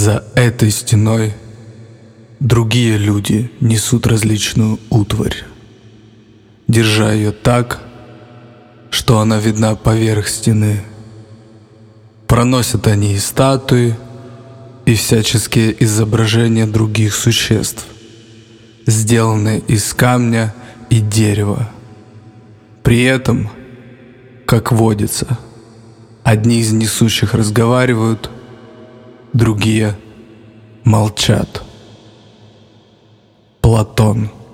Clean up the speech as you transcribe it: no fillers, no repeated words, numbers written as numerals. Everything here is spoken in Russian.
За этой стеной другие люди несут различную утварь, держа ее так, что она видна поверх стены. Проносят они и статуи, и всяческие изображения других существ, сделанные из камня и дерева. При этом, как водится, одни из несущих разговаривают, другие молчат. Платон.